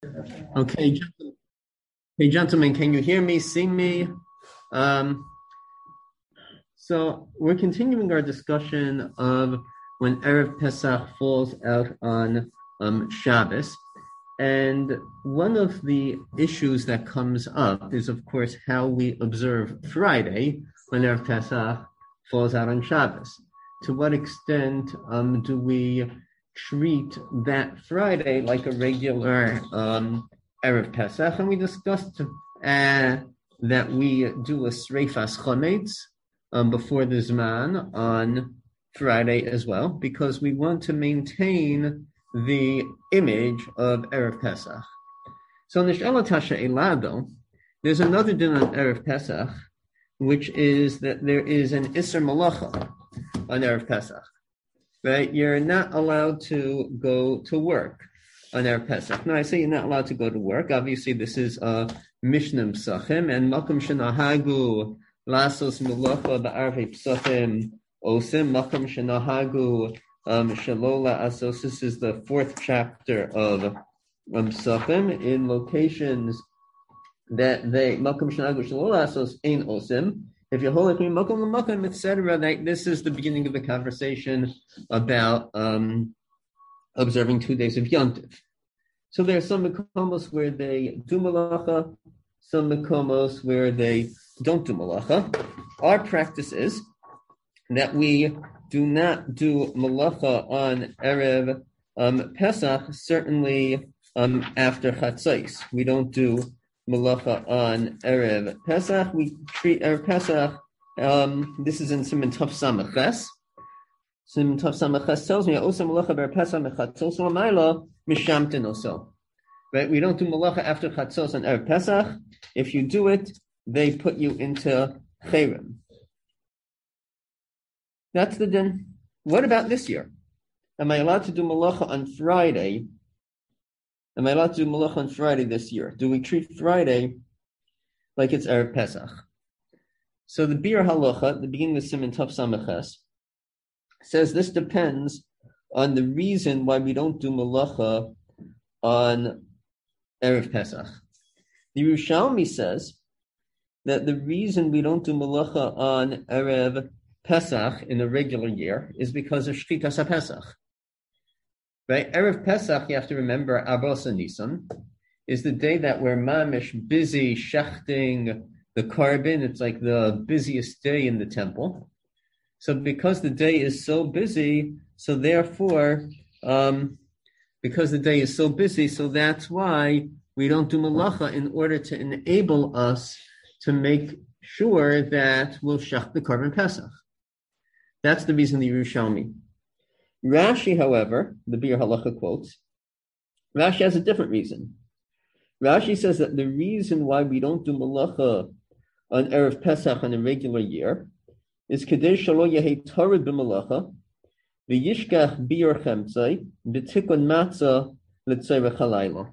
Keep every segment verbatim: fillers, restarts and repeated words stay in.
Okay, gentlemen, hey gentlemen, can you hear me, see me? Um, so we're continuing our discussion of when Erev Pesach falls out on um, Shabbos. And one of the issues that comes up is, of course, how we observe Friday when Erev Pesach falls out on Shabbos. To what extent um, do we treat that Friday like a regular um, Erev Pesach? And we discussed uh, that we do a Sreifas Chometz um, before the Zman on Friday as well, because we want to maintain the image of Erev Pesach. So Nish'ala Tasha Elado, there's another din on Erev Pesach, which is that there is an Isser Malacha on Erev Pesach. Right? You're not allowed to go to work on Erev Pesach. Now, I say you're not allowed to go to work. Obviously, this is a Mishnah Psachim, and Makom Shenahagu Lasos Malacha Ba'arvei Psachim Osim Makom Shenahagu Um, Shalola Asos. This is the fourth chapter of um, Psachim in locations that they Makom Shanagu Shalola Asos Ein Osim. If you hold it between Makom Makom, et cetera, this is the beginning of the conversation about um, observing two days of Yom Tov. So there are some makomos where they do malacha, some makomos where they don't do malacha. Our practice is that we do not do malacha on Erev um, Pesach, certainly um, after Chatzos. We don't do malacha on Erev Pesach. We treat Erev Pesach, um, this is in Siman Tov Samaches. Siman Tov Samaches tells me, Osa malacha Erev Pesach mechatzos l'mayla mishamten oso. Right? We don't do malacha after Chatzos on Erev Pesach. If you do it, they put you into Cherem. That's the din. What about this year? Am I allowed to do malacha on Friday? Am I allowed to do malacha on Friday this year? Do we treat Friday like it's Erev Pesach? So the Bir Halacha, the beginning of Siman Tov Samaches, says this depends on the reason why we don't do malacha on Erev Pesach. The Yerushalmi says that the reason we don't do malacha on Erev Pesach in a regular year is because of Shchitas HaPesach. Right? Erev Pesach, you have to remember, Abos Nisan, is the day that we're mamish busy shechting the carbon. It's like the busiest day in the temple. So because the day is so busy, so therefore, um, because the day is so busy, so that's why we don't do malacha in order to enable us to make sure that we'll shech the carbon Pesach. That's the reason the Yerushalmi. Rashi, however, the Bir Halacha quotes, Rashi has a different reason. Rashi says that the reason why we don't do malacha on Erev Pesach on a regular year is Kedei Shalo Yehei Tarid b'malacha v'yishkach biur chemtzai b'tikun matzah l'tzorech halayla.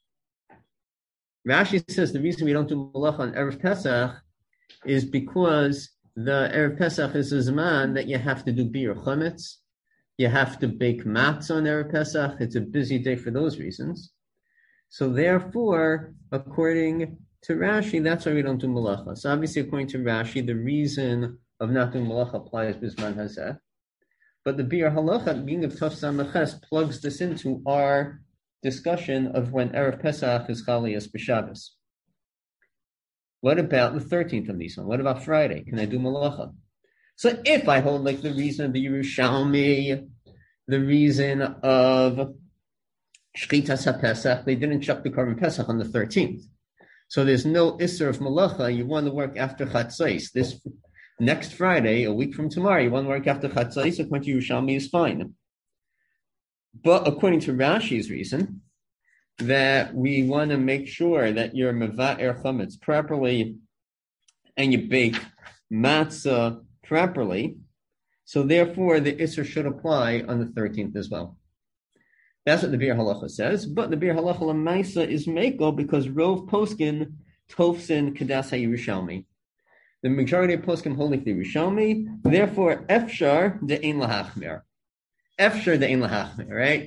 Rashi says the reason we don't do malacha on Erev Pesach is because the Erev Pesach is a zman that you have to do biur chametz. You have to bake matzah on Erev Pesach. It's a busy day for those reasons. So therefore, according to Rashi, that's why we don't do malacha. So obviously, according to Rashi, the reason of not doing malacha applies b'zman hazeh. But the Bir Halacha, being of Tov Samaches, plugs this into our discussion of when Erev Pesach is Chalias b'Shabbos. What about the thirteenth of Nisan? What about Friday? Can I do malacha? So if I hold like the reason of the Yerushalmi, the reason of Shchitas HaPesach, they didn't chuck the carbon Pesach on the thirteenth. So there's no Isser of malacha. You want to work after Chatzos. This next Friday, a week from tomorrow, you want to work after Chatzos, according to Yerushalmi, is fine. But according to Rashi's reason, that we want to make sure that you're meva'er chametz properly and you bake matzah properly, so therefore the Isser should apply on the thirteenth as well. That's what the Bir Halacha says, but the Bir Halacha Lamaisa is Meko because Rov Poskin Tofsin Kedas HaYerushalmi. The majority of Poskim hold like the Yerushalmi, therefore Efshar de Ein Lahachmer. Efshar de Ein Lahachmer, right?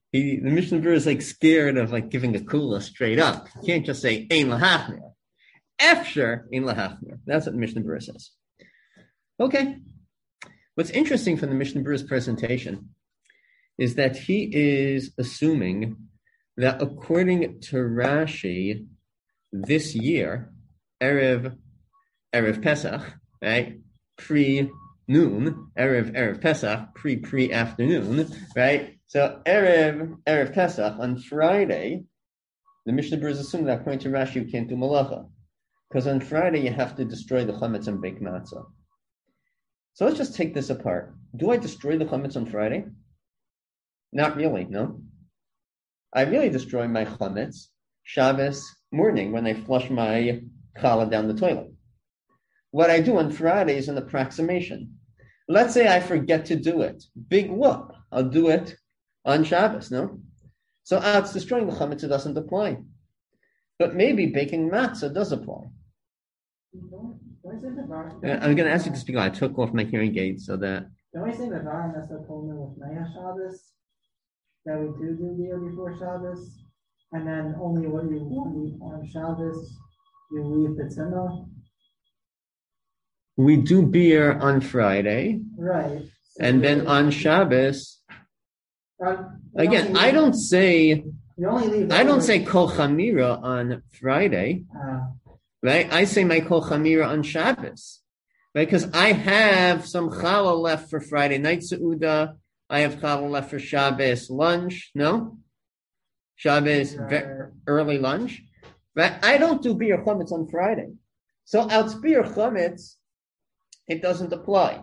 he, the Mishnah Berurah is like scared of like giving a kula straight up. You can't just say ein lahachmir. Efsher ein lahachmir. That's what the Mishnah Berurah says. Okay. What's interesting from the Mishnah Berurah's presentation is that he is assuming that according to Rashi, this year, Erev, Erev Pesach, right, pre-noon, Erev, Erev Pesach, pre-pre-afternoon, right? So Erev, Erev Pesach, on Friday, the Mishnah Berurah is assuming that according to Rashi, you can't do malacha. Because on Friday, you have to destroy the chametz and bake matzah. So let's just take this apart. Do I destroy the chametz on Friday? Not really, no. I really destroy my chametz Shabbos morning when I flush my challah down the toilet. What I do on Friday is an approximation. Let's say I forget to do it. Big whoop. I'll do it on Shabbos, no? So uh, it's destroying the chametz, it doesn't apply. But maybe baking matzah does apply. I'm going to ask you to speak. I took off my hearing aid so that... Don't we say the Varan that's the Kolman with Maya Shabbos? That we do do beer before Shabbos? And then only what you want on Shabbos, you leave the tzimah? We do beer on Friday. Right. So and then on Shabbos... Uh, again, I don't say... You only leave I don't say kol chamira on Friday. Uh, Right? I say my kol chamira on Shabbos. Right? Because I have some challah left for Friday night seudah. I have challah left for Shabbos lunch. No? Shabbos ve- early lunch. Right? I don't do beer chametz on Friday. So out beer chametz, it doesn't apply.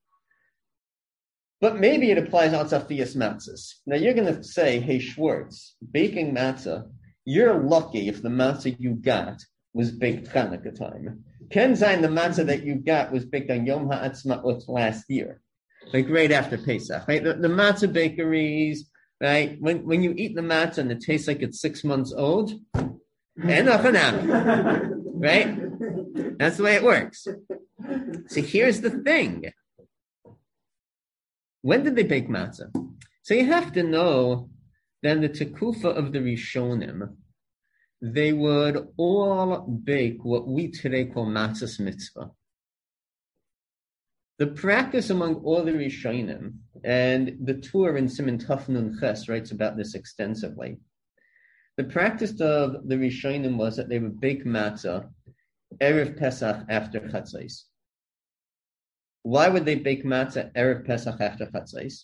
But maybe it applies out safiyas matzahs. Now you're going to say, hey, Schwartz, baking matzah, you're lucky if the matzah you got was baked Chanukah time. Ken Zayin, the matzah that you got was baked on Yom HaAtzmaut last year, like right after Pesach, right? The, the matzah bakeries, right? When when you eat the matzah and it tastes like it's six months old, enough enough, right? That's the way it works. So here's the thing. When did they bake matzah? So you have to know that in the Tekufa of the Rishonim, they would all bake what we today call matzahs mitzvah. The practice among all the Rishonim, and the Tur in Siman Taf Nun Ches writes about this extensively. The practice of the Rishonim was that they would bake matzah Erev Pesach after Chatzos. Why would they bake matzah Erev Pesach after Chatzos?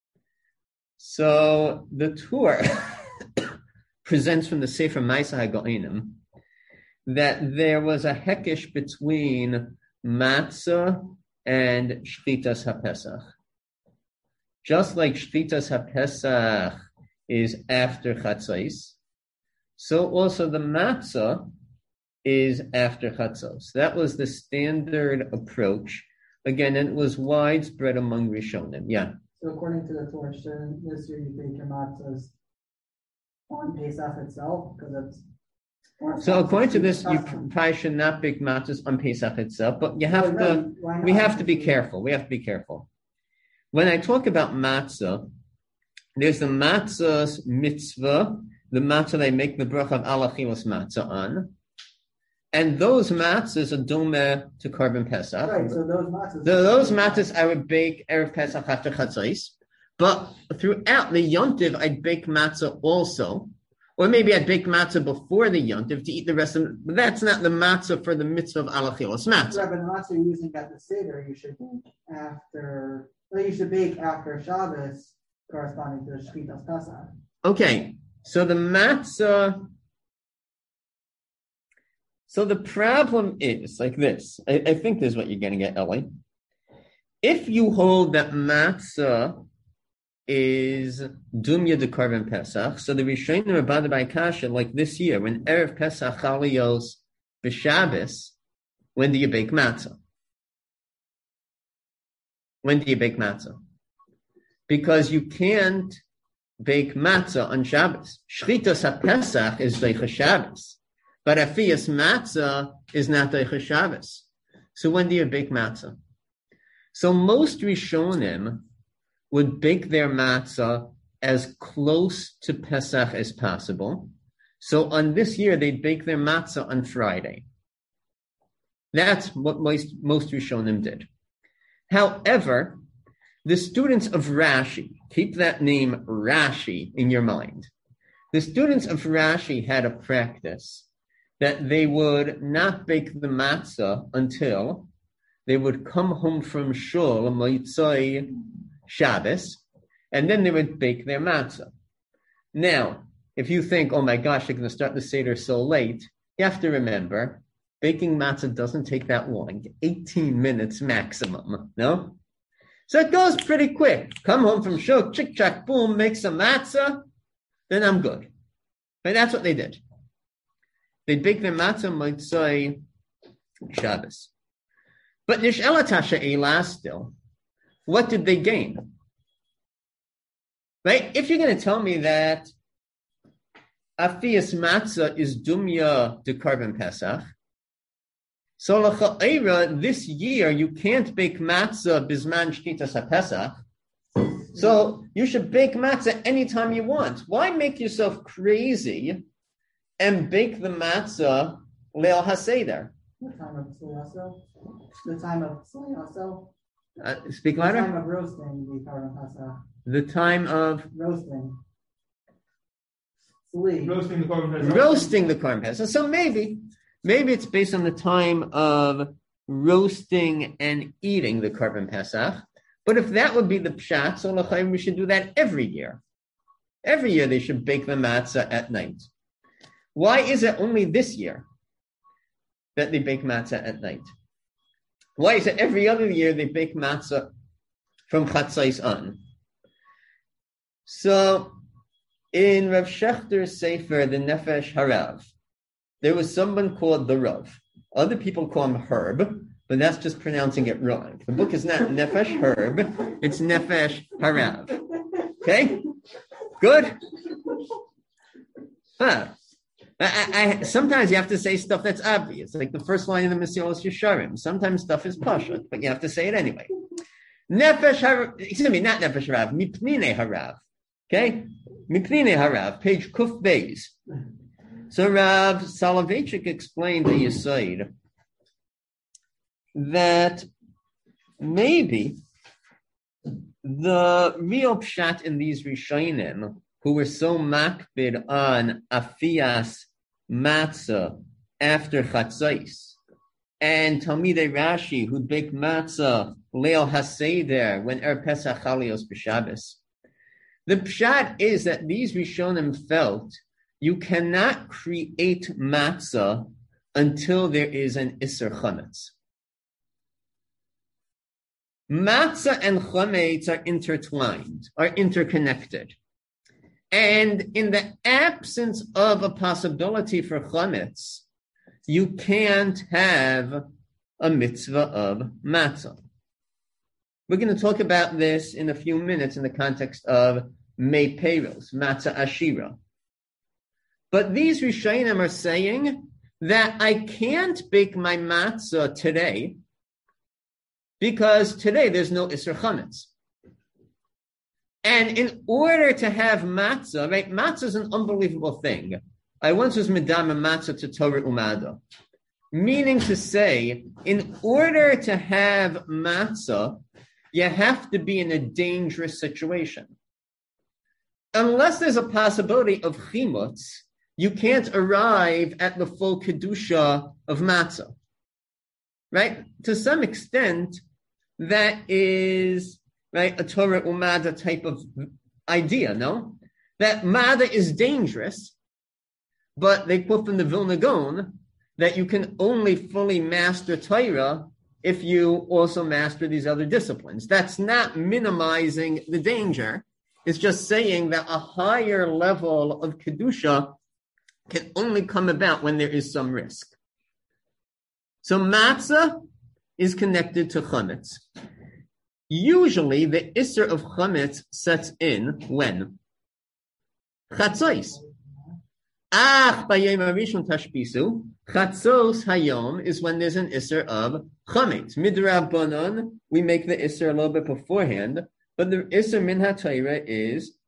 So the Tur presents from the Sefer Ma'aseh HaGoinim that there was a hekesh between matzah and Shchitas HaPesach. Just like Shchitas HaPesach is after Chatzos, so also the matzah is after Chatzos. That was the standard approach. Again, and it was widespread among Rishonim. Yeah. So according to the Torah, this year you bake your matzahs on Pesach itself, because it's... So according to this, you probably should not bake matzahs on Pesach itself, but you have to, we have to be careful. We have to be careful. When I talk about matzah, there's the matzah's mitzvah, the matzah they make the bracha of alachilas matzah on, and those matzahs are dome to carbon Pesach. Right, so those matzahs... The, those matzahs I would bake Erev Pesach after Chatzos, but throughout the Yontiv, I'd bake matzah also, or maybe I'd bake matzah before the Yontiv to eat the rest of it, but that's not the matzah for the mitzvah of alachilas matzah. Right, but the matzah you're using at the Seder, you should bake after, well, you should bake after Shabbos, corresponding to the Shchitas Pesach. Okay, so the matzah, so the problem is like this. I, I think this is what you're going to get, Ellie. If you hold that matzah is Dumya de Karban Pesach, so the Rishonim are bothered by Kasha, like this year, when Erev Pesach Chaliyos b'Shabbos, when do you bake matzah? When do you bake matzah? Because you can't bake matzah on Shabbos. Shchitas HaPesach is Deicha Shabbos, but Afiyas matzah is not Deicha Shabbos. So when do you bake matzah? So most Rishonim would bake their matzah as close to Pesach as possible. So on this year, they'd bake their matzah on Friday. That's what most, most Rishonim did. However, the students of Rashi, keep that name Rashi in your mind. The students of Rashi had a practice that they would not bake the matzah until they would come home from shul, Motzei Shabbos, and then they would bake their matzah. Now, if you think, oh my gosh, they're going to start the Seder so late, you have to remember, baking matzah doesn't take that long, eighteen minutes maximum, no? So it goes pretty quick. Come home from shul, chick, chack, boom, make some matzah, then I'm good. But that's what they did. They'd bake their matzah Motzei Shabbos. But Nish'elat ha'she'ela still, what did they gain? Right? If you're going to tell me that Afiyas matzah is dumya de Karban Pesach, so l'cha'era, this year you can't bake matzah bisman shkitas haPesach, so you should bake matzah anytime you want. Why make yourself crazy and bake the matzah leil haseder? The time of Tzliyaso. The time of Tzliyaso. Uh, speak louder. The time of roasting the Karban Pesach. The time of roasting. Tzli. Roasting the Karban Pesach. Roasting the Karban Pesach. So maybe, maybe it's based on the time of roasting and eating the Karban Pesach. But if that would be the pshat, so l'chaim, we should do that every year. Every year they should bake the matzah at night. Why is it only this year that they bake matzah at night? Why is it every other year they bake matzah from Chatzais on? So, in Rav Shechter's Sefer, the Nefesh Harav, there was someone called the Rav. Other people call him Herb, but that's just pronouncing it wrong. The book is not Nefesh Herb, it's Nefesh Harav. Okay? Good? Huh. I, I, sometimes you have to say stuff that's obvious, like the first line of the Mesilas Yesharim. Sometimes stuff is pashut, but you have to say it anyway. Nefesh Harav, excuse me, not Nefesh Harav, Mipnine Harav. Okay? Mipnine Harav, page Kuf Beis. So Rav Soloveitchik explained the Yesod that maybe the real pshat in these Rishonim who were so makbid on Afiyas matzah after Chatzais, and Talmidei Rashi who'd bake matzah leil haseder when Er Pesach Chalios b'Shabbos. The pshat is that these Rishonim felt you cannot create matzah until there is an Isser Chametz. Matzah and chametz are intertwined, are interconnected. And in the absence of a possibility for chametz, you can't have a mitzvah of matzah. We're going to talk about this in a few minutes in the context of Mei Peros, matzah ashira. But these Rishonim are saying that I can't bake my matzah today because today there's no Isser Chametz. And in order to have matzah, right, matzah is an unbelievable thing. I once was medam matzah to Torah Umada, meaning to say, in order to have matzah, you have to be in a dangerous situation. Unless there's a possibility of chimutz, you can't arrive at the full kedusha of matzah, right? To some extent, that is, right, a Torah Umada type of idea, no? That Mada is dangerous, but they quote from the Vilna Gaon that you can only fully master Torah if you also master these other disciplines. That's not minimizing the danger. It's just saying that a higher level of Kedusha can only come about when there is some risk. So matzah is connected to chametz. Usually the Isser of chametz sets in when? Chatzos. Ach, bayom harishon tashpisu. Chatzos hayom is when there's an Isser of chametz. Midrabanan, we make the Isser a little bit beforehand, but the Isser min haTorah is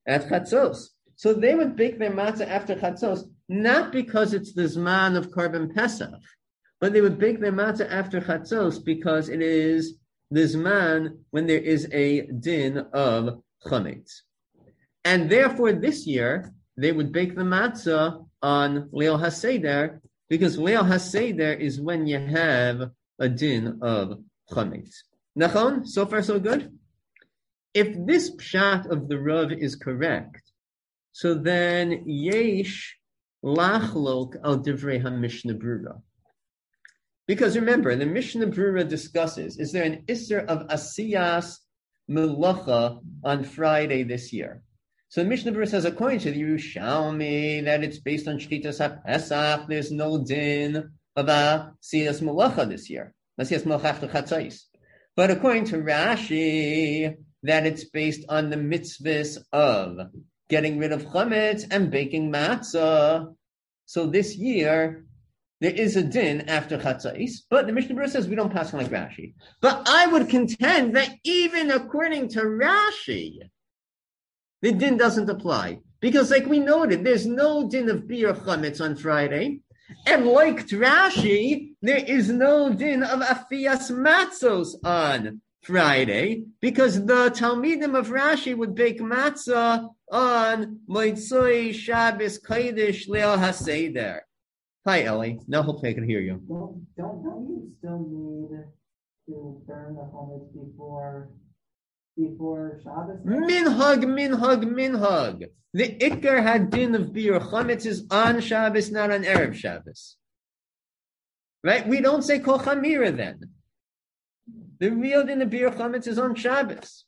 at Chatzos. So they would bake their matzah after Chatzos, not because it's the Zman of Korban Pesach, but they would bake their matzah after Chatzos because it is the Zman when there is a din of Chametz. And therefore this year, they would bake the matzah on Leil HaSeder, because Leil HaSeder is when you have a din of Chametz. Nachon, so far so good? If this pshat of the Rav is correct, so then yesh lachlok al divrei ha-Mishnah Brura. Because remember, the Mishnah Brura discusses, is there an isser of asiyas melacha on Friday this year? So the Mishnah Brura says, according to the Yerushalmi, that it's based on Shchitas HaPesach, there's no din of asiyas melacha this year. Asiyas melacha after Chatzos. But according to Rashi, that it's based on the mitzvahs of getting rid of chametz and baking matzah. So this year, there is a din after Chatzos, but the Mishnah Berurah says we don't pass on like Rashi. But I would contend that even according to Rashi, the din doesn't apply. Because like we noted, there's no din of bir chametz on Friday. And like Rashi, there is no din of afiyas matzos on Friday, because the Talmidim of Rashi would bake matzah on Motzei Shabbos Kodesh Leil HaSeder. Hi, Ellie. Now hopefully I can hear you. Don't, don't, don't you still need to burn the chametz before, before Shabbos? Minhag, minhag, minhag. The Iker Hadin of Bir Chametz is on Shabbos, not on Erev Shabbos. Right? We don't say Kol Chamira then. The real din of Bir Chametz is on Shabbos.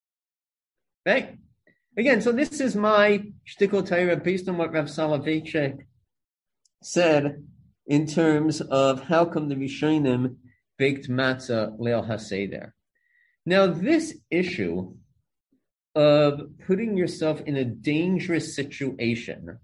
Right? Again, so this is my shtickle Torah based on what Rav Soloveitchik said in terms of how come the Rishonim baked matzah Leil HaSeder. Now, this issue of putting yourself in a dangerous situation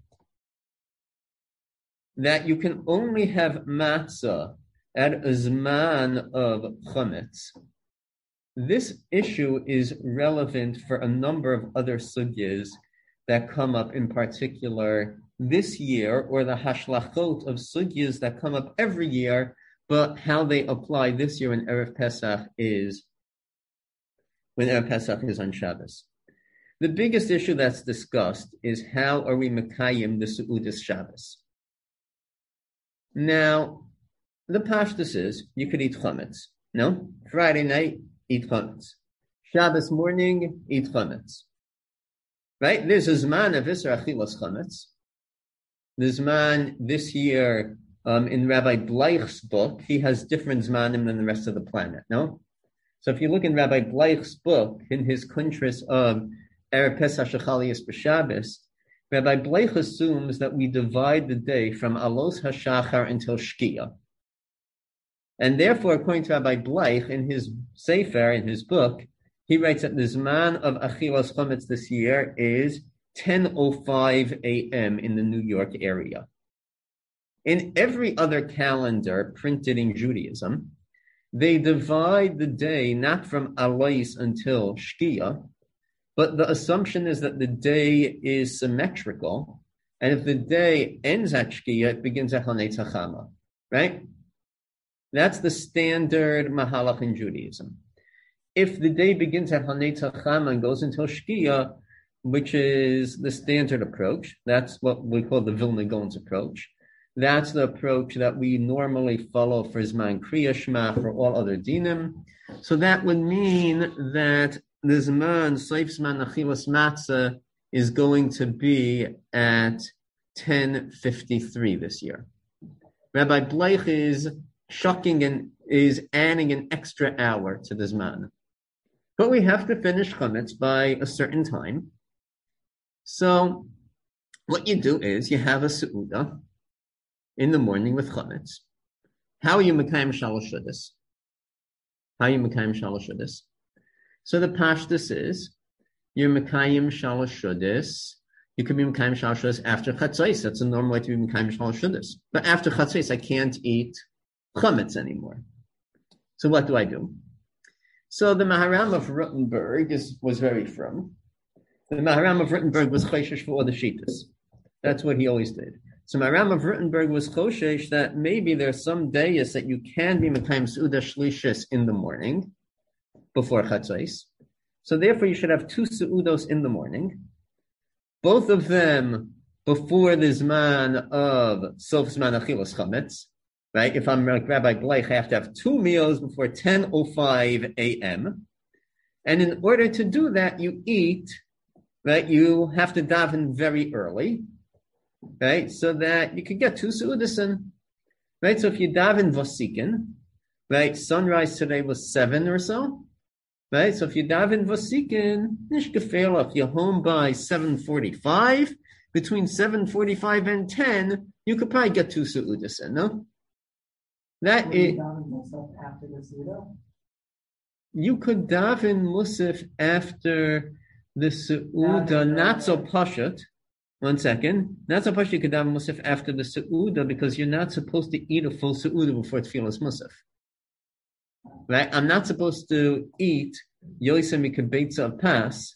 that you can only have matzah at a zman of chametz, this issue is relevant for a number of other sugyas that come up in particular this year, or the hashlachot of sugyas that come up every year, but how they apply this year when Erev Pesach is when Erev Pesach is on Shabbos. The biggest issue that's discussed is how are we mekayim the Su'udas Shabbos. Now, the pashtus is you could eat chametz. No, Friday night eat chametz. Shabbos morning eat chametz. Right? There's a zman of isra achilas chametz. The zman this year um, in Rabbi Bleich's book, he has different zmanim than the rest of the planet. No, so if you look in Rabbi Bleich's book in his kuntris of Erev Pesach Shechalias B'Shabbos, Rabbi Bleich assumes that we divide the day from Alos HaShachar until Shkia. And therefore, according to Rabbi Bleich, in his Sefer, in his book, he writes that the Zman of Achilas Chametz this year is ten oh five a.m. in the New York area. In every other calendar printed in Judaism, they divide the day not from Alais until Shkia, but the assumption is that the day is symmetrical, and if the day ends at Shkia, it begins at Hanei Tzachama, right? That's the standard mahalach in Judaism. If the day begins at Hanei Tzachama and goes until Shkia, which is the standard approach, that's what we call the Vilna Gaon's approach. That's the approach that we normally follow for Zman Kriya Shema, for all other dinim. So that would mean that the Zman, Seif Zman Achilas Matzah, is going to be at ten fifty-three this year. Rabbi Bleich is shocking and is adding an extra hour to the Zman. But we have to finish Chametz by a certain time. So what you do is you have a Seudah in the morning with Chametz. How are you Mekayim Shalosh Shudas? How are you Mekayim Shalosh Shudas? So the pashtus is you're Mekayim Shalosh Shudas. You could be Mekayim Shalosh Shudas after Chatzos. That's a normal way to be Mekayim Shalosh Shudas. But after Chatzos, I can't eat Chametz anymore. So what do I do? So the Maharam of Rottenburg is, was very firm. The Maharam of Rittenberg was choshesh for all the shittas. That's what he always did. So Maharam of Rittenberg was choshesh that maybe there's some days that you can be mekayim Seuda Shlishis in the morning before Chatzos. So therefore you should have two Seudos in the morning, both of them before the Zman of Sof Zman Achilas Chametz, right? If I'm like Rabbi Bleich, I have to have two meals before ten oh five a.m. And in order to do that, you eat, right? You have to daven very early, right? So that you can get two Seudas in, right? So if you daven Vosikin, right? Sunrise today was seven or so, right? So if you daven Vosikin, Nish Gefela, if you're home by seven forty-five, between seven forty-five and ten, you could probably get two Seudas in, no? That is, after the Seudah? You could daven Musaf after the Seudah, not so Pashat. One second. Not so Pashat, you could daven Musaf after the Seudah because you're not supposed to eat a full Seudah before Tfilas Musaf. Right? I'm not supposed to eat Yosem Mikabetza Pas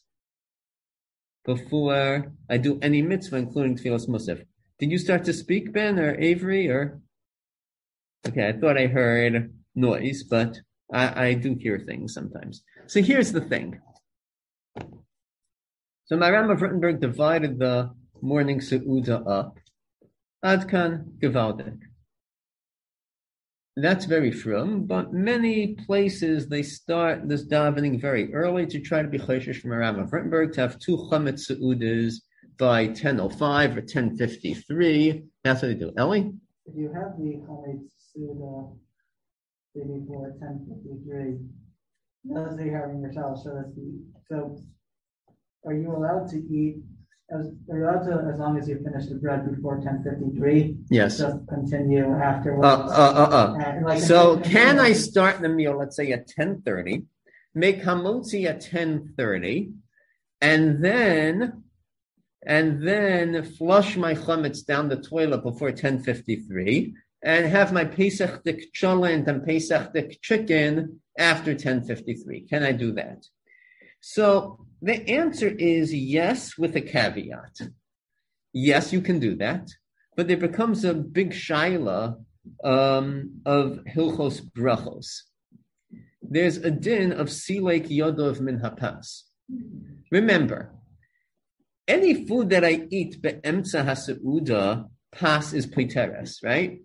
before I do any mitzvah, including Tfilas Musaf. Did you start to speak, Ben, or Avery, or? Okay, I thought I heard noise, but I, I do hear things sometimes. So here's the thing. So Maharam of Rittenberg divided the morning Seudah up. Adkan Gevaldik. That's very frum, but many places they start this davening very early to try to be choshesh from Maharam of Rittenberg to have two chametz Seudas by ten oh five or ten fifty-three. That's what they do. Ellie? If you have the chametz Seudah before ten fifty-three, those are having yourself, so that's the, so are you allowed to eat as are you allowed to as long as you finish the bread before ten fifty-three? Yes. Just continue afterwards. Uh, uh, uh, uh. Like so can I start the meal, let's say at ten thirty, make hamotzi at ten thirty, and then and then flush my chametz down the toilet before ten fifty-three, and have my Pesach dik cholent and Pesach dik chicken after ten fifty-three. Can I do that? So the answer is yes, with a caveat. Yes, you can do that, but there becomes a big shaila um, of hilchos brachos. There's a din of silek yodov min hapas. Remember, any food that I eat be'emtza haseuda, pas is piteres, right?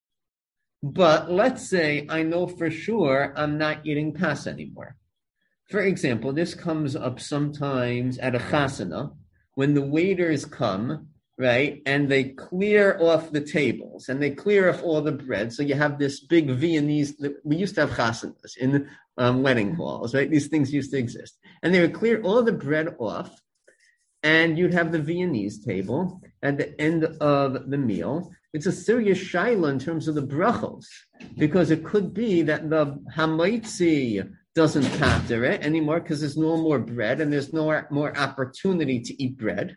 But let's say I know for sure I'm not eating pas anymore. For example, this comes up sometimes at a chasana when the waiters come, right, and they clear off the tables and they clear off all the bread. So you have this big Viennese. We used to have chasanas in um, wedding halls, right? These things used to exist, and they would clear all the bread off, and you'd have the Viennese table at the end of the meal. It's a serious shaila in terms of the brachos, because it could be that the hamaitzi doesn't pater it anymore because there's no more bread and there's no more opportunity to eat bread,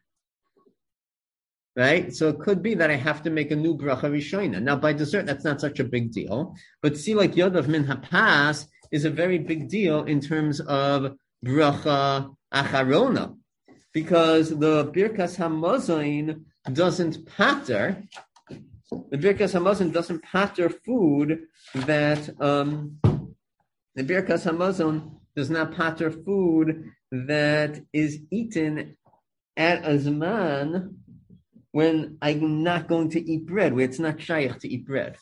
right? So it could be that I have to make a new bracha rishona. Now, by dessert, that's not such a big deal, but see, like yodav min hapas is a very big deal in terms of bracha acharona, because the birkas hamazon doesn't pater. The birkas hamazon doesn't pater food that um, the birkas hamazon does not pater food that is eaten at a zman when I'm not going to eat bread, where it's not shaykh to eat bread.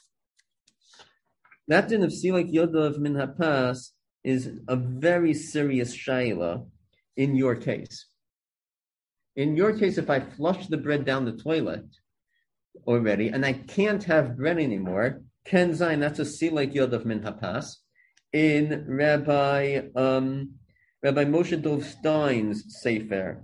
That din of silek yodav min hapas is a very serious shayla in your case. In your case, if I flush the bread down the toilet already and I can't have bread anymore, ken zayin, that's a silek yodav min hapas. In Rabbi um, Rabbi Moshe Dov Stein's Sefer,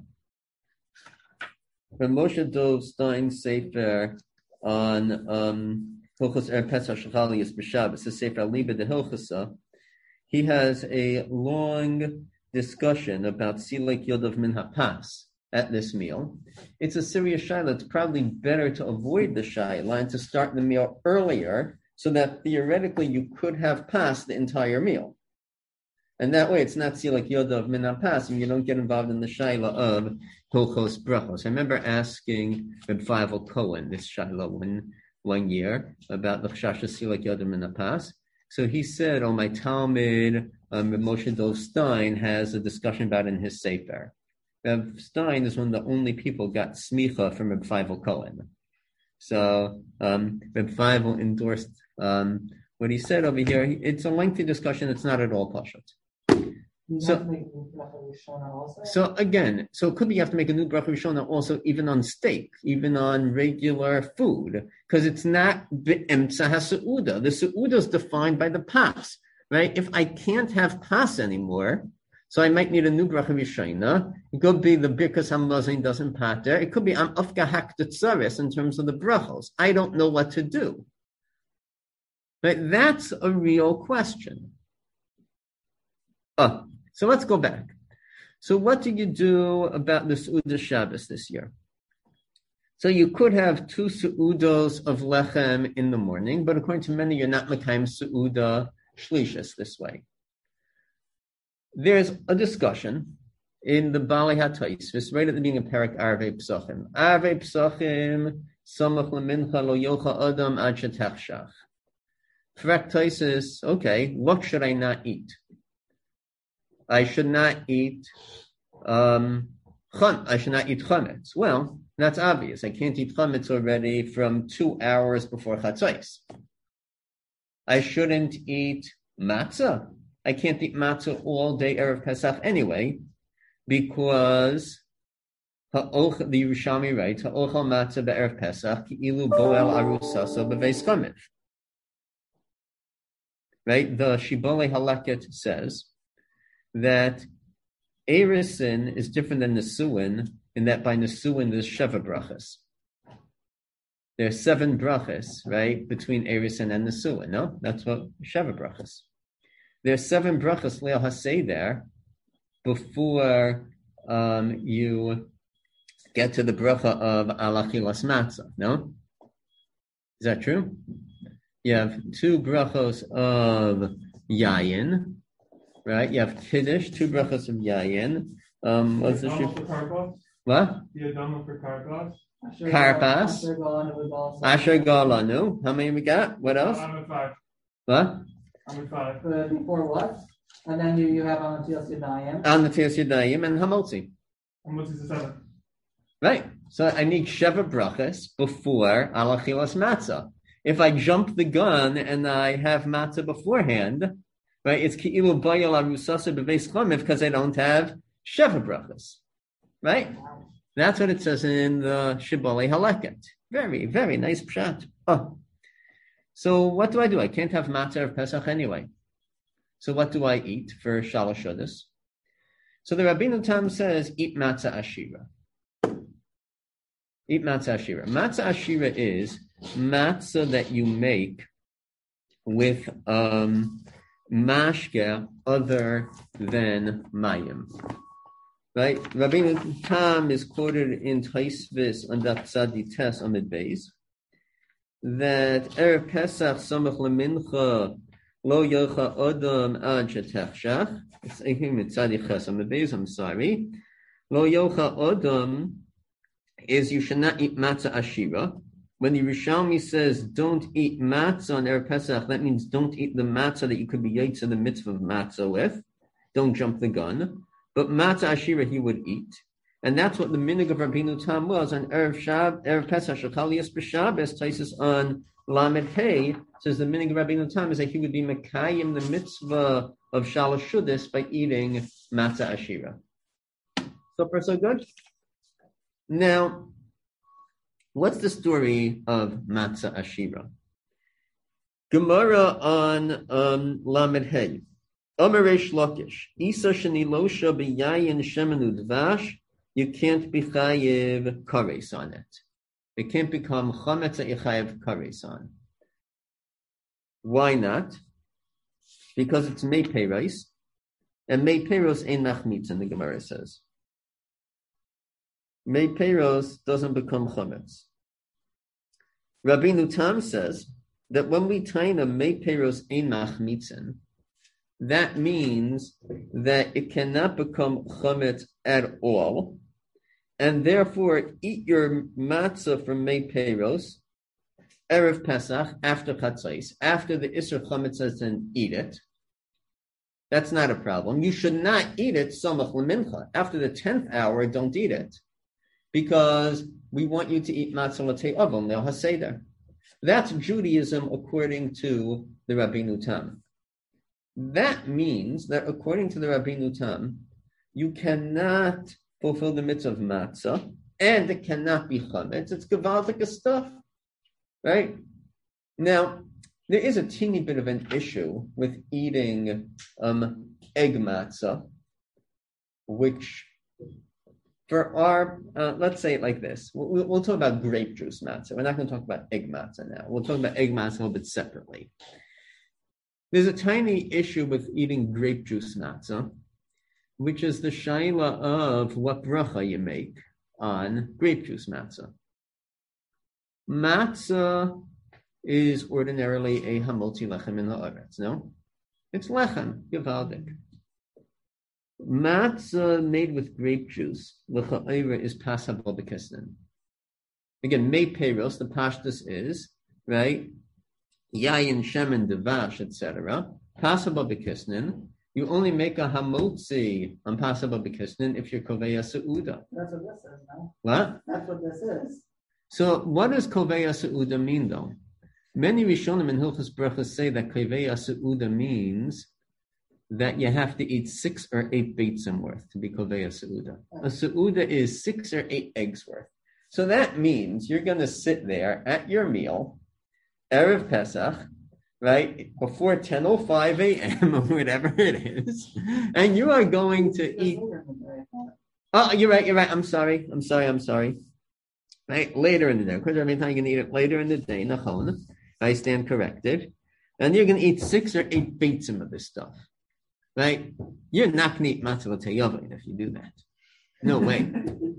Rabbi Moshe Dov Stein's Sefer on um, Hilchos Er Pesach Shechalius B'Shabbos, the Sefer Liba de Hilchasa, he has a long discussion about Silek Yodav Min HaPas at this meal. It's a serious shayla. It's probably better to avoid the shayla and to start the meal earlier, so that theoretically you could have passed the entire meal. And that way, it's not Silak Yoda of Minapas, and you don't get involved in the Shaila of Hilchos Brachos. I remember asking Reb Feivel Cohen this Shaila one, one year about the Chashas Silak Yoda Minapas. So he said, oh, my Talmud, um, Moshe Dov Stein has a discussion about it in his Sefer. Reb Stein is one of the only people who got smicha from Reb Feivel Cohen. So um, Reb Feivel endorsed um, what he said over here. It's a lengthy discussion. It's not at all pashut. So, so again, so it could be you have to make a new bracha rishona also even on steak, even on regular food, because it's not be'emtza ha'seuda. The seuda is defined by the pas, right? If I can't have pas anymore, so I might need a new bracha rishona. It could be the birkas hamazon doesn't pater. It could be I'm afka haktetzaris in terms of the brachos. I don't know what to do. Right? That's a real question. Oh. So let's go back. So what did you do about the Seudah Shabbos this year? So you could have two Seudos of Lechem in the morning, but according to many, you're not Mekayim Seudah Shlishis this way. There's a discussion in the Bali HaTaisvis, right at the beginning of Perek Arvei Psachim. Arvei Psachim, Samach Lemincha Lo Yocha Adam Ad Shetachshach. Correct Taisis, okay, what should I not eat? I should not eat um, chum, I should not eat chametz. Well, that's obvious. I can't eat chametz already from two hours before chatzos. I shouldn't eat matzah. I can't eat matzah all day Erev Pesach anyway, because the Yerushalmi writes, ha'ochal matzah be'erev Pesach ki'ilu boel arusaso beveis chametz. Right? The Shibbolei Halakhet says that Erisin is different than Nesuin in that by Nesuin there's Sheva brachas. There are seven brachas, right, between Erisin and Nesuin. No, that's what Sheva brachas. There are seven brachas Leil Hasei there before um, you get to the bracha of Alachilas Matzah. No, is that true? You have two brachos of Yayin. Right, you have Kiddush, two brachas of Yayin. Um, what's the ship? What? The Adama for Karpas. Karpas. Asher Galanu. How many we got? What else? I'm at five. What? I'm at five. Uh, before what? And then you, you have on the Tios Yadayim. On the Tios Yadayim and Hamotzi. Hamotzi is the seventh. Right. So I need Sheva brachas before Alachilas Matzah. If I jump the gun and I have Matzah beforehand, right, it's ki'ilu bayal arusasa beveis chamev because I don't have sheva brachas, right? That's what it says in the Shibbolei Halakhet. Very, very nice pshat. Oh, so what do I do? I can't have matzah of Pesach anyway. So what do I eat for Shalosh Chodesh? So the Rabbeinu Tam says, eat matzah ashira. Eat matzah ashira. Matzah ashira is matzah that you make with um. mashke other than mayim. Right? Rabbeinu Tam is quoted in Taisvis on Daf Tzadi Tes Amid Beis that Erev Pesach Samach Lemincha Lo Yocha Odom Ad Shetachshach. It's in Tzadi Ches Amid Beis, I'm sorry. Lo Yocha Odom is you should not eat matzah ashira. When the Yerushalmi says don't eat matzah on Erev Pesach, that means don't eat the matzah that you could be yotze the mitzvah of matzah with. Don't jump the gun. But matzah ashira he would eat. And that's what the minig of Rabbeinu Tam was on Erev Shab, Erev Pesach, Shachalias B'Shabbos, Taisus on Lamed Hey, says the minig of Rabbeinu Tam is that he would be mekayim the mitzvah of Shalosh Chodesh by eating matzah ashira. So far so good? Now, what's the story of matzah ashira? Gemara on um, Lamed Hey. Omer Reish Lakish. Isa shenilosha b'yayin shemenu dvash. You can't be chayiv kares on it. It can't become chametz that you chayiv kares on. Why not? Because it's mei peiros, and mei peiros ein nachmitzin, the Gemara says. Mei peiros doesn't become chametz. Rabbeinu Tam says that when we taina mei peiros ein nachmitzin, that means that it cannot become chametz at all, and therefore eat your matzah from Mei Peiros, Erev Pesach, after Chatzos, after the Isser Chametz says then eat it. That's not a problem. You should not eat it Samach L'Mincha. After the tenth hour, don't eat it, because we want you to eat matzah l'tei avon, Leil HaSeder. That's Judaism according to the Rabbeinu Tam. That means that according to the Rabbeinu Tam, you cannot fulfill the mitzvah of matzah, and it cannot be chametz. It's gewaltige stuff, right? Now, there is a teeny bit of an issue with eating um, egg matzah, which for our, uh, let's say it like this. We'll, we'll talk about grape juice matzah. We're not going to talk about egg matzah now. We'll talk about egg matzah a little bit separately. There's a tiny issue with eating grape juice matzah, which is the shaila of what bracha you make on grape juice matzah. Matzah is ordinarily a hamotzi lechem in haaretz, no? It's lechem, gevaldik. Matzah made with grape juice, l'cha'ira, is pasabal b'kisnin. Again, Mei Peiros, the pashtus is, right? Yayin, shemen, devash, et cetera. Pasabal b'kisnin. You only make a hamotzi on pasabal b'kisnin if you're koveya seuda. That's what this is, no? What? That's what this is. So what does koveya seuda mean, though? Many Rishonim in Hilchos Brachos say that koveya seuda means that you have to eat six or eight beitzim worth to be koveya seuda. A seuda is six or eight eggs worth. So that means you're going to sit there at your meal, Erev Pesach, right, before ten oh five a.m. or whatever it is, and you are going to eat. Oh, you're right, you're right. I'm sorry, I'm sorry, I'm sorry. Right, later in the day. Of course, every time you're going to eat it later in the day, nachon, I stand corrected. And you're going to eat six or eight beitzim of this stuff. Right? You're not going to eat matzah l'tei avon if you do that. No way.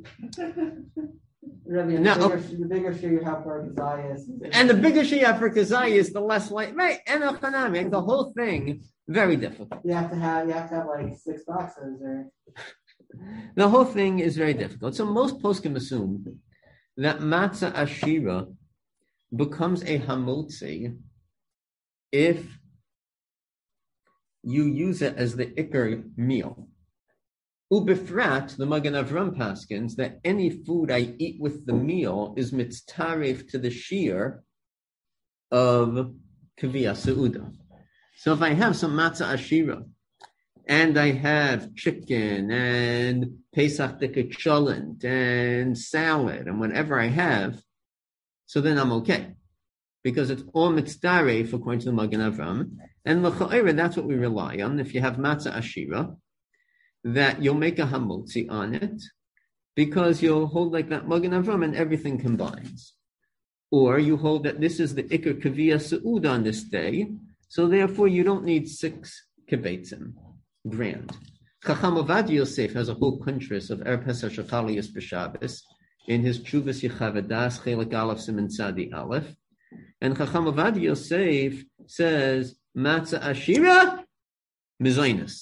Rabbi, no, the, bigger, the bigger share you have for Kazayas. And the bigger share you have for Kazayas, the less like, right, and Elchanami, the whole thing, very difficult. You have to have, you have to have like six boxes or. The whole thing is very difficult. So most poskim assume that matzah ashira becomes a hamotzi if you use it as the ikar meal. Ubifrat, the Magen Avram paskins, that any food I eat with the meal is mitztaref to the shear of kaviyah seuda. So if I have some matzah ashira, and I have chicken and Pesach cholent and salad and whatever I have, so then I'm okay. Because it's all mitzdaref according to the Magen Avram. And l'cha'ira, that's what we rely on. If you have matzah ashira, that you'll make a hamotzi on it, because you'll hold like that Magen Avram and everything combines. Or you hold that this is the ikar kaviyah seuda on this day, so therefore you don't need six kibetzim. Grand. Chacham Ovadia Yosef has a whole kuntres of Erev Pesach Shachaliyas B'Shabbos in his Chuvas Yechavadas Chelik Aleph Siman Tzadi Aleph, and Chacham Ovadia Yosef says Matzah Ashira Mizainis.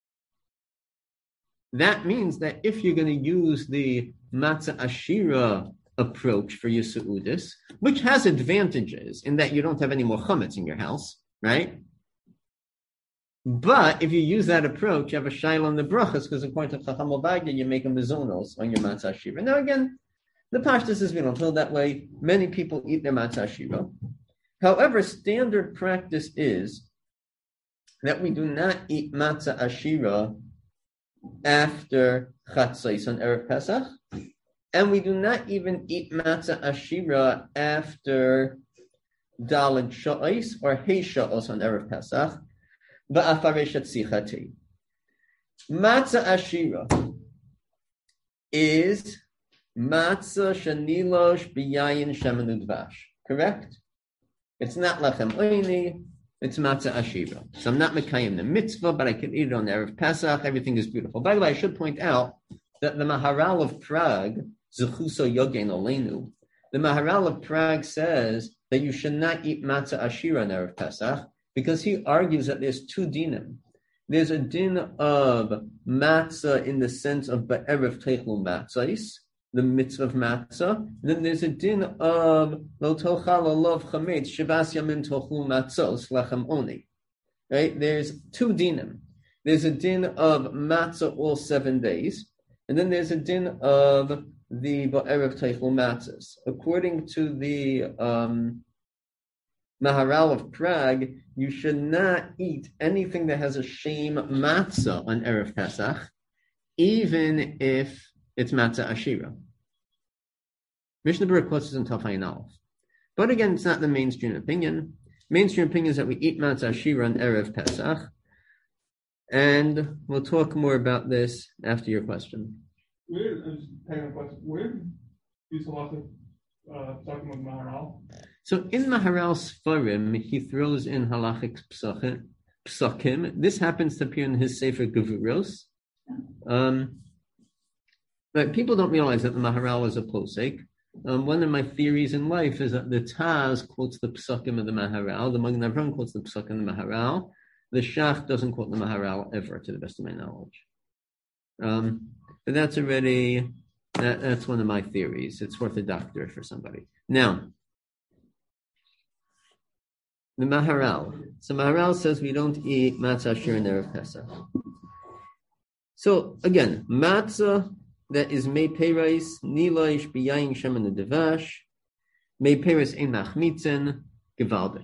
That means that if you're going to use the Matzah Ashira approach for your Su'udis, which has advantages in that you don't have any more chametz in your house, right? But if you use that approach, you have a shaila on the brachas, because according to Chacham Ovadia, you make a mizonos on your matzah shira. Now again, the pashtus is we don't feel that way. Many people eat their matzah shira. However, standard practice is that we do not eat matzah ashira after chatzos on Erev Pesach, and we do not even eat matzah ashira after daled sha'os or hey sha'os on Erev Pesach. Matzah ashira is matzah shanilosh biyayin shemen udvash. Correct? It's not lechem oini. It's matzah ashira. So I'm not mekayim the mitzvah, but I can eat it on Erev Pesach. Everything is beautiful. By the way, I should point out that the Maharal of Prague, Zechuso Yogen Olenu, the Maharal of Prague says that you should not eat matzah ashira on Erev Pesach, because he argues that there's two dinim. there's a din of matzah in the sense of ba'erev teichlu matzahis, the mitzvah of matzah. Then there's a din of lo tochal olav chametz shavas yamin tochlu matzos lechem oni. Right? There's two dinim. There's a din of matzah all seven days, and then there's a din of the ba'erev teichlu matzahs. According to the um, Maharal of Prague, you should not eat anything that has a shame matzah on Erev Pesach, even if it's matzah ashira. Mishnah Berurah quotes this in Taf Ayin Aleph. But again, it's not the mainstream opinion. Mainstream opinion is that we eat matzah ashira on Erev Pesach, and we'll talk more about this after your question. Where, I was taking a question, where do you select uh, talking about Maharal? So in Maharal Sfarim, he throws in halachic psakim. psakim. This happens to appear in his Sefer Gevuros. Um, but people don't realize that the Maharal is a posek. Um, one of my theories in life is that the Taz quotes the psakim of the Maharal, the Magen Avraham quotes the psakim of the Maharal, the Shach doesn't quote the Maharal ever, to the best of my knowledge. Um, but that's already, that, that's one of my theories. It's worth a doctorate for somebody. Now, the Maharal. So Maharal says we don't eat matzah ashir in Erev Pesach. So again, matzah that is mei peiros niloish b'yayin shemen u'devash, mei peiros ein machmitzen gevaldik.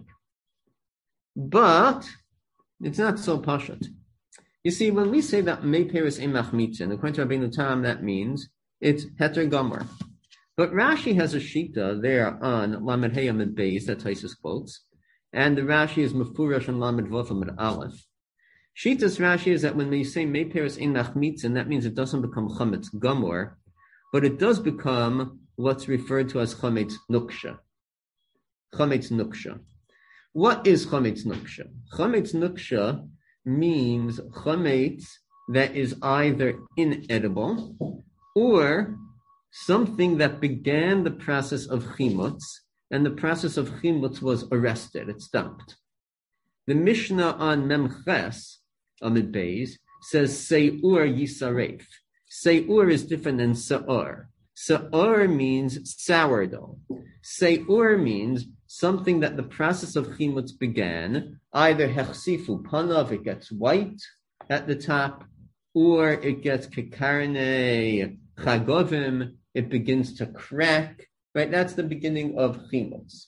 But it's not so pashut. You see, when we say that mei peiros ein machmitzen, according to Rabbeinu Tam, that means it's heter gomer. But Rashi has a shita there on Lamed Hey Amid Beis that Taisus quotes. And the Rashi is Mefurash and Lamed Vav Amid Aleph. Shitas Rashi is that when we say Mei Peres Ein Nachmitzin, that means it doesn't become Chametz Gamor, but it does become what's referred to as Chametz Nuksha. Chametz Nuksha. What is Chametz Nuksha? Chametz Nuksha means Chametz that is either inedible or something that began the process of Chimutz, and the process of chimutz was arrested, it stopped. The Mishnah on Memches, Amid Beis, says Seur Yisaref. Seur is different than Sa'or. Sa'or means sourdough. Seur means something that the process of chimutz began, either hechsifu panav, it gets white at the top, or it gets kekarne chagovim, it begins to crack. Right, that's the beginning of chimutz.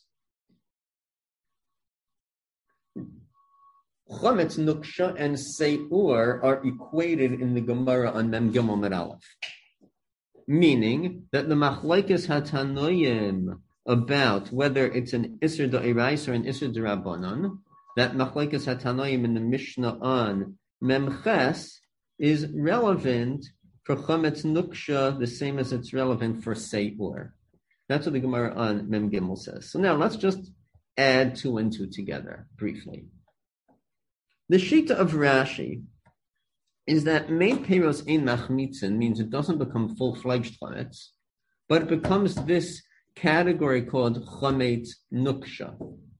Chametz nuksha and seur are equated in the Gemara on Mem Gimel Mid Aleph, meaning that the machlekes hatanoyim about whether it's an iser da'erais or an iser d'rabbanan, that machlekes hatanoyim in the Mishnah on Memches is relevant for chametz nuksha the same as it's relevant for seur. That's what the Gemara on Mem Gimel says. So now let's just add two and two together briefly. The shita of Rashi is that mei peiros ein machmitzin means it doesn't become full-fledged chametz, but it becomes this category called chametz nuksha.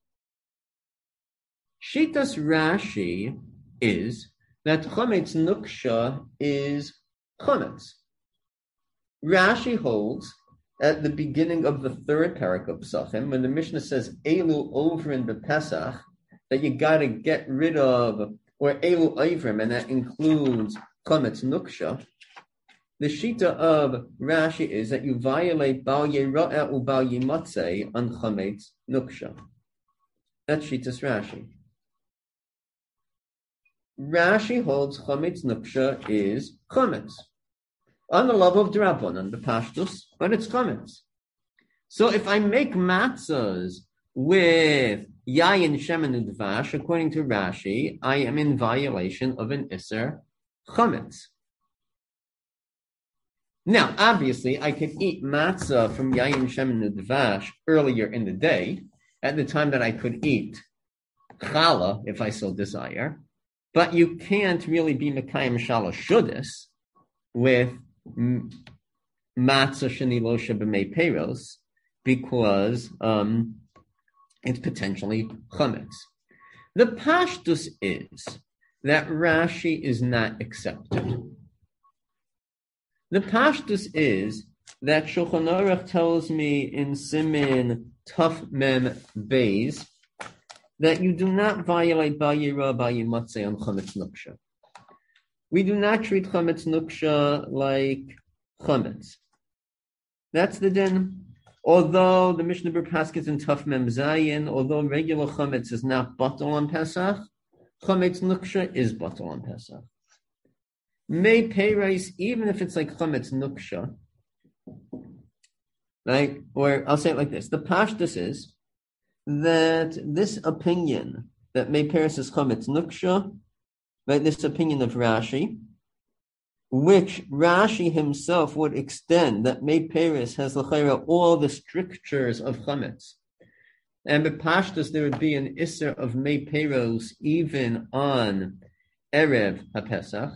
Shitas Rashi is that chametz nuksha is chametz. Rashi holds at the beginning of the third parak of Pesachim, when the Mishnah says Elu Ovrin b'Pesach, that you got to get rid of, or Elu Ovrim, and that includes Chametz Nuksha. The shita of Rashi is that you violate Bal Yera'eh u Bal Yimatzeh on Chametz Nuksha. That's shitas Rashi. Rashi holds Chametz Nuksha is Chametz. On the level of D'Rabbanan, the Pashtus, but it's chametz. So if I make matzahs with yayin, shemen, and dvash, according to Rashi, I am in violation of an iser chametz. Now, obviously, I could eat matzah from yayin, shemen, and dvash earlier in the day, at the time that I could eat challah, if I so desire, but you can't really be mekayim shalosh shudis with matzah sheni losha b'mei peiros, because um, it's potentially chametz. The pashtus is that Rashi is not accepted. The pashtus is that Shulchan Aruch tells me in Simin Tuf Mem Beis that you do not violate Bayira Bayimatze on Chametz Nuksha. We do not treat Chametz Nuksha like Chametz. That's the din. Although the Mishnah Berurah Paskins in Tuf Mem Zayin, although regular Chametz is not batal on Pesach, Chametz Nuksha is batal on Pesach. May Peiros, even if it's like Chametz Nuksha, like, or I'll say it like this: the pashtus is that this opinion that May Peiros is Chametz Nuksha, right? This opinion of Rashi, which Rashi himself would extend that May Peiros has l'chayra all the strictures of Chametz, and the pashtus there would be an isser of May Peiros even on Erev HaPesach.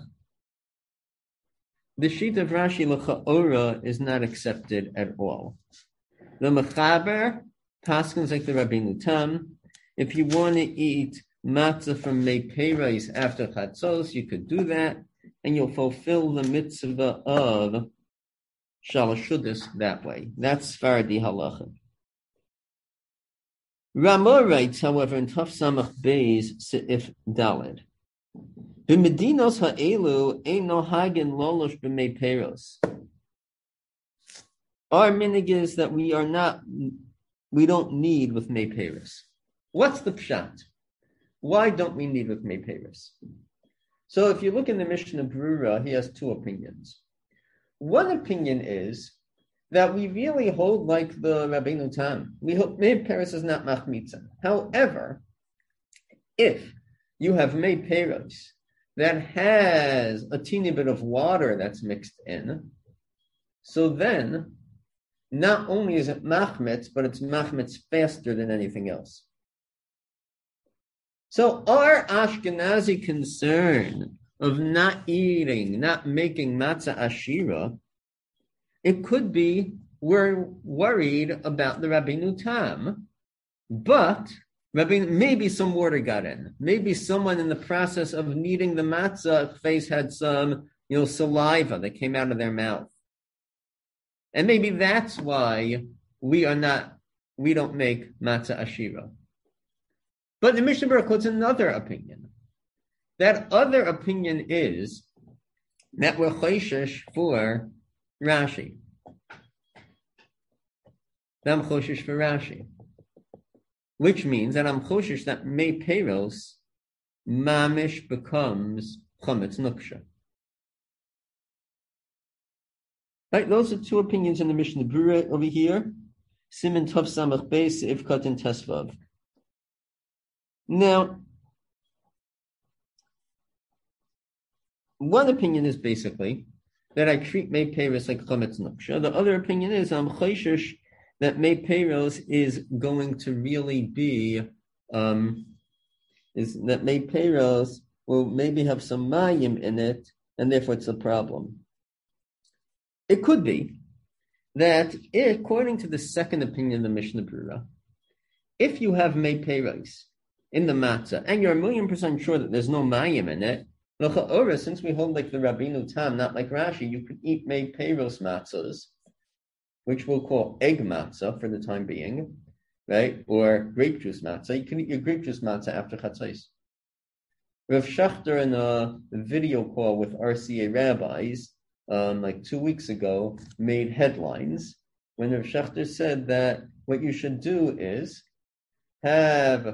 The sheet of Rashi l'cha'ora is not accepted at all. The Mechaber paskins like the Rabbeinu Tam. If you want to eat matzah from May Peiros after Chatzos, you could do that, and you'll fulfill the mitzvah of Shalosh Shudas that way. That's Sfaradi halacha. Ramah writes, however, in Taf Samach Beis Seif Daled, B'medinos ha'elu ein nohagin lolosh b'mei peiros. Our minig is that we are not, we don't need with mei peiros. What's the pshat? Why don't we need with mei peiros? So if you look in the Mishnah Berurah, he has two opinions. One opinion is that we really hold like the Rabbeinu Tam. We hold mei peiros is not machmitza. However, if you have mei peiros that has a teeny bit of water that's mixed in, so then not only is it machmetz, but it's machmetz faster than anything else. So our Ashkenazi concern of not eating, not making matzah ashira, it could be we're worried about the Rabbeinu Tam, but Rabbeinu, maybe some water got in. Maybe someone in the process of kneading the matzah face had some, you know, saliva that came out of their mouth. And maybe that's why we are not, we don't make matzah ashira. But the Mishnah Berurah quotes another opinion. That other opinion is that we're choshesh for Rashi. That I'm choshesh for Rashi. Which means that I'm choshesh that Mei Peiros mamish becomes Chametz Nuksha. Right, those are two opinions in the Mishnah Berurah over here. Siman Tov Samach Beis Seif Katan Tesvav. Now, one opinion is basically that I treat Mei Peiros like Chametz Nuksha. The other opinion is I'm choshesh that Mei Peiros is going to really be, um, is that Mei Peiros will maybe have some mayim in it, and therefore it's a problem. It could be that, if, according to the second opinion of the Mishnah Berurah, if you have Mei Peiros in the matzah, and you're a million percent sure that there's no mayim in it, since we hold like the Rabbeinu Tam, not like Rashi, you could eat Mei Peiros matzahs, which we'll call egg matzah for the time being, right? Or grape juice matzah. You can eat your grape juice matzah after chatzos. Rav Schachter in a video call with R C A rabbis, um, like two weeks ago, made headlines when Rav Schachter said that what you should do is have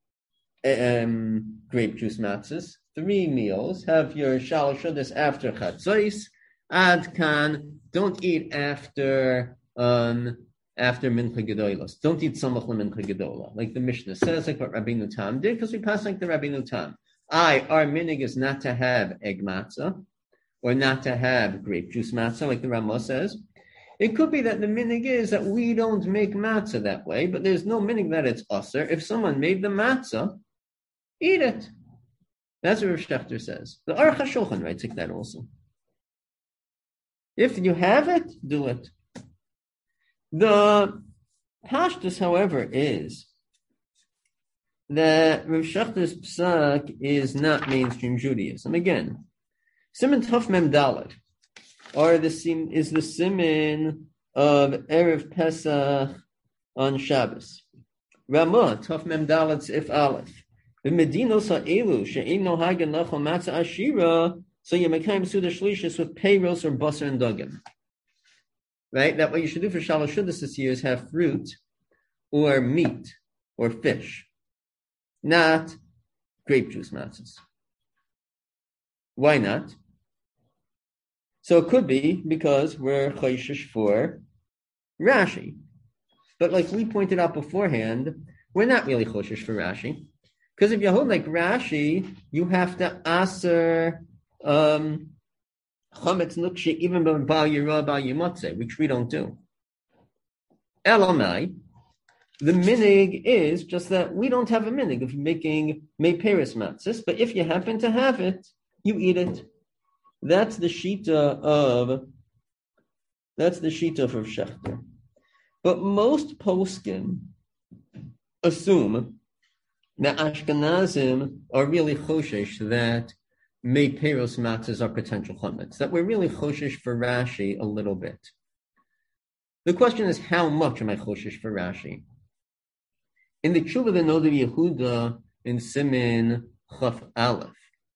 um, grape juice matzahs, three meals, have your shalosh shudas after chatzos, ad kan, don't eat after um, after mincha gedolos. Don't eat samach lemincha gedola, like the Mishnah says, like what Rabbeinu Tam did, because we pass like the Rabbeinu Tam. I, our minig is not to have egg matzah, or not to have grape juice matzah, like the Ramah says. It could be that the minig is that we don't make matzah that way, but there's no minig that it's usser. If someone made the matzah, eat it. That's what Rav Schachter says. The Aruch HaShulchan writes like that also. If you have it, do it. The pashtus, however, is that Rav Shachter's psak is not mainstream Judaism. Again, Siman Tov Mem Dalet or the sim is the siman of Erev Pesach on Shabbos. Ramah Tov Mem Dalet if Aleph. The Medinos ha'elu she'im nohagen lachol matzah ashira, so you mekayim suda shlishis with payros or basar and dogim. Right? That what you should do for Shalosh Shudas this year is have fruit or meat or fish, not grape juice matzahs. Why not? So it could be because we're choishish for Rashi. But like we pointed out beforehand, we're not really choishish for Rashi. Because if you hold like Rashi, you have to aser um, chametz nukshi even b'bal yirah b'al yimotze, which we don't do. Elamai, the minig is just that we don't have a minig of making meiperis matzis, but if you happen to have it, you eat it. That's the shita of that's the shita of Shechter. But most poskim assume that Ashkenazim are really choshesh that meiperos matzahs are potential chametz. That we're really choshesh for Rashi a little bit. The question is, how much am I choshesh for Rashi? In the Tshuva the Noda Yehuda in Simin Chaf Aleph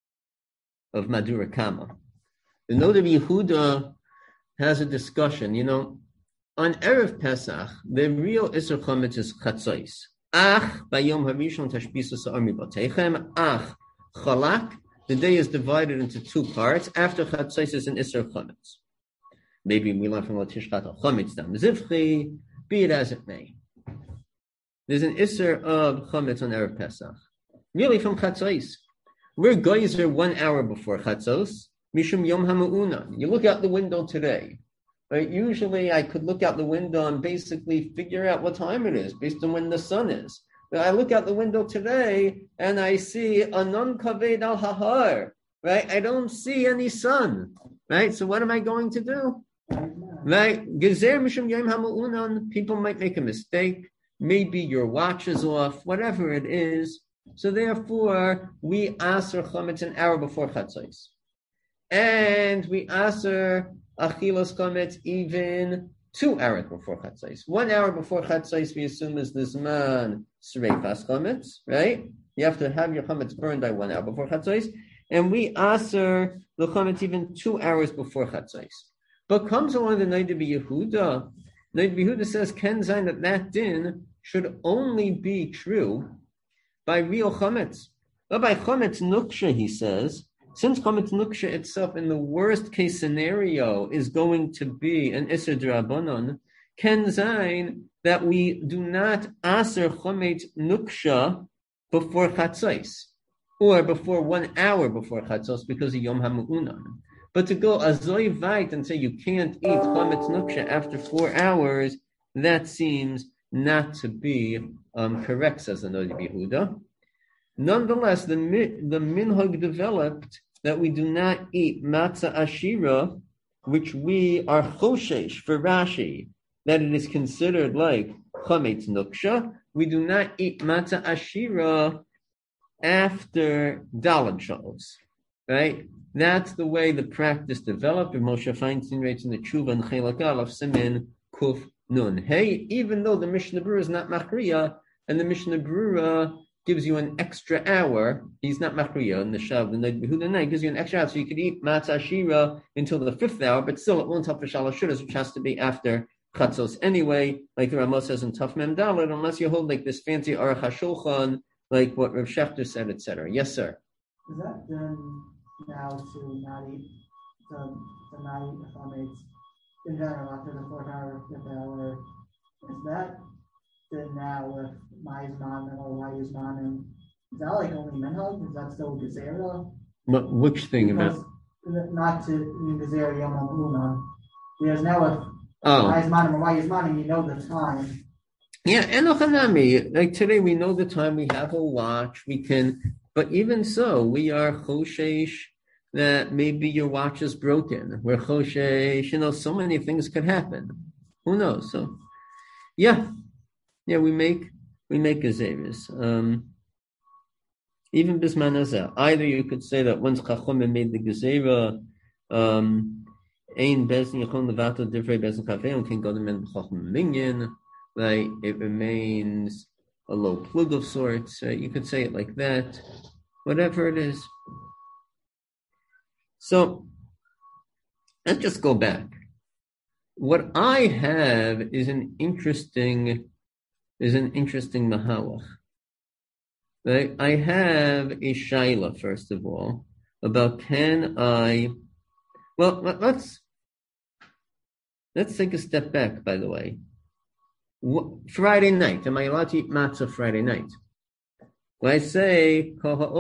of Madura Kama, the Noda Yehuda has a discussion. You know, on Erev Pesach, the real Isser Chametz is Chatzos. Ach, bayom harishon tashbisu sa'armi batechem. Ach, chalak. The day is divided into two parts. After Chatzos is an Isser Chametz. Maybe we learn from Latishchat Chametz Dam Zivchi. Be it as it may. There's an Isser of Chametz on Erev Pesach. Really from Chatzos. We're geyser one hour before Chatzos. Mishum Yom HaMe'unan. You look out the window today. Right? Usually I could look out the window and basically figure out what time it is based on when the sun is. But I look out the window today and I see Anon Kaved al Hahar. Right? I don't see any sun. Right? So what am I going to do? Right? Gezer Mishum Yom HaMe'unan. People might make a mistake. Maybe your watch is off. Whatever it is. So therefore, we aser chametz an hour before chatzos, and we aser achilas chametz even two hours before chatzos. One hour before chatzos, we assume is the zman sreifas chametz, right? You have to have your chametz burned by one hour before chatzos, and we aser the chametz even two hours before chatzos. But comes along the Noda B'Yehuda. Noda B'Yehuda says ken zayin that that din should only be true by real chametz. But by chametz nuksha, he says, since chametz nuksha itself in the worst case scenario is going to be an iser d'Rabbanan, ken zayin that we do not aser chametz nuksha before chatzos, or before one hour before chatzos because of Yom HaMe'unan. But to go azoy vayt and say you can't eat chametz nuksha after four hours, that seems not to be um, correct, says the Noda B'Yehuda. Nonetheless, the the minhag developed that we do not eat matzah ashira, which we are choshesh for Rashi, that it is considered like chametz nuksha. We do not eat matzah ashira after daled shalos, right? That's the way the practice developed. And Moshe Feinstein writes in the Tshuva and Chelak Aleph Simin Kuf Nun. Hey, even though the Mishnah Berurah is not machriya, and the Mishnah Berurah gives you an extra hour, he's not machriya, and the Shav, the Noda B'Yehuda gives you an extra hour, so you could eat matzah shira until the fifth hour, but still it won't help for Shalosh Shudas, which has to be after Chatzos anyway, like the Ramah says in Taf Mem Dalet, unless you hold like this fancy Aruch HaShulchan, like what Rav Shechter said, et cetera. Yes, sir. Is that then now to not eat, to, to not eat the chametz in general after the fourth hour, fifth hour? Is that then now with my Zmanim or my Zmanim? Is that like only minhag? Is that still gezerah? But which thing Because about? not to mean gezerah yom ha'unan. Because now with Oh. my Zmanim or my Zmanim, you know the time. Yeah, enochanami. Like today, we know the time. We have a watch. We can, but even so, we are choshesh that maybe your watch is broken. We're choshesh. You know, so many things could happen. Who knows? So, yeah, yeah, we make we make gezeres. Um, Even bisman hazeh. Either you could say that once Chachomim made the gezerah, um, ein bezin yachon levato divrei bezin kafeon can go to men b'chachom minyan, right? It remains a low plug of sorts. Right? You could say it like that. Whatever it is. So let's just go back. What I have is an interesting is an interesting mahalach. Right? I have a shaila, first of all, about can I well let's let's take a step back, by the way. Friday night, am I allowed to eat matzah Friday night? When I say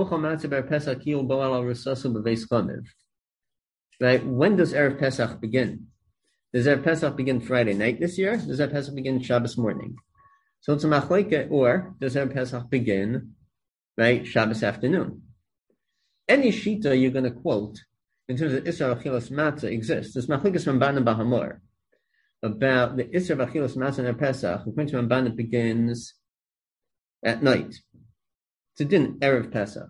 right, when does Erev Pesach begin? Does Erev Pesach begin Friday night this year? Does Erev Pesach begin Shabbos morning? So it's a machlokes, or does Erev Pesach begin, right, Shabbos afternoon? Any shita you're going to quote in terms of Isra Achilas Matzah exists. There's machlokes from Ramban and Bahamor about the Isra Achilas Matzah and Erev Pesach. According to Ramban, it begins at night. It's a din Erev Pesach.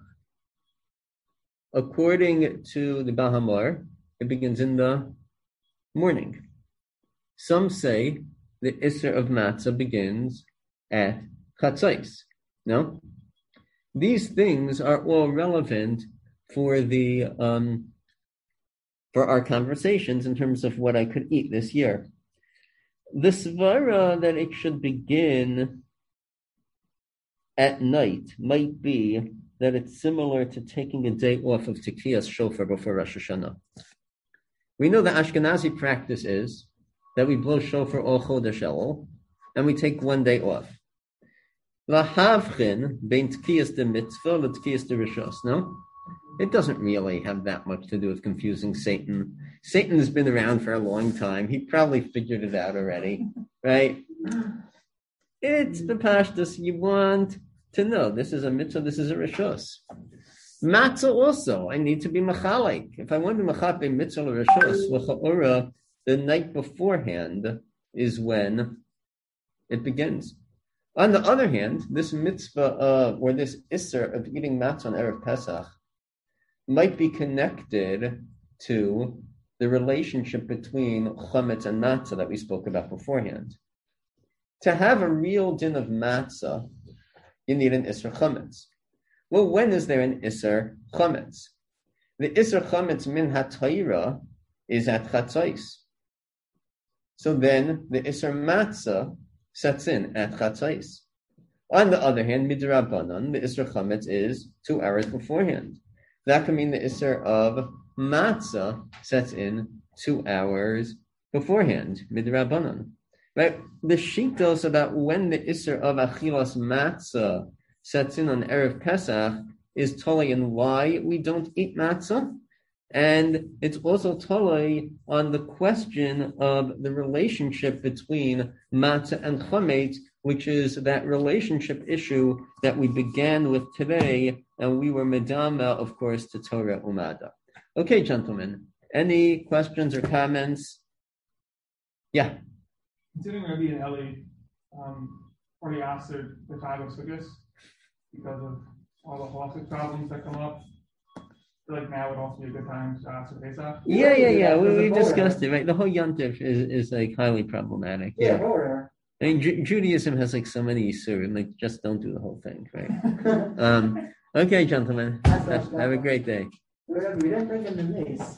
According to the Bahamor, it begins in the morning. Some say the Isser of Matzah begins at Chatzos. No? These things are all relevant for the um, for our conversations in terms of what I could eat this year. The svara that it should begin at night might be that it's similar to taking a day off of Tekiyas Shofar before Rosh Hashanah. We know the Ashkenazi practice is that we blow shofar all Chodesh Elul, and we take one day off. Lahavchin bein Tekiyas de Mitzvah le Tekiyas de Rishos. No, it doesn't really have that much to do with confusing Satan. Satan has been around for a long time. He probably figured it out already, right? It's the pashtus you want to know. This is a mitzvah. This is a Rishos. Matzah also, I need to be machalik. If I want to machal a mitzvah or rishos, l'cha'ora, the night beforehand is when it begins. On the other hand, this mitzvah uh, or this isser of eating matzah on Erev Pesach might be connected to the relationship between chametz and matzah that we spoke about beforehand. To have a real din of matzah, you need an isser chametz. Well, when is there an Isser Chametz? The Isser Chametz min HaTorah is at Chatzos. So then the Isser Matzah sets in at Chatzos. On the other hand, Midrabanan, the Isser Chametz is two hours beforehand. That can mean the Isser of Matzah sets in two hours beforehand, Midrabanan. Right? The shitos about when the Isser of Achilas Matzah sets in on Erev Pesach is totally in why we don't eat matzah, and it's also totally on the question of the relationship between matzah and chametz, which is that relationship issue that we began with today, and we were medama, of course, to Torah Umada. Okay, gentlemen, any questions or comments? Yeah. Considering Rabbi and Eli um, already answered the Chag Sukkos, because of all the halachic problems that come up, I feel like now would also be a good time to ask for Pesach. Yeah, yeah, yeah. We, we discussed it, right? The whole Yontif is, is like highly problematic. Yeah, yeah. I mean, Ju- Judaism has like so many Yisur, and like just don't do the whole thing, right? um, okay, gentlemen. Have, have a great day. We didn't bring in the mace.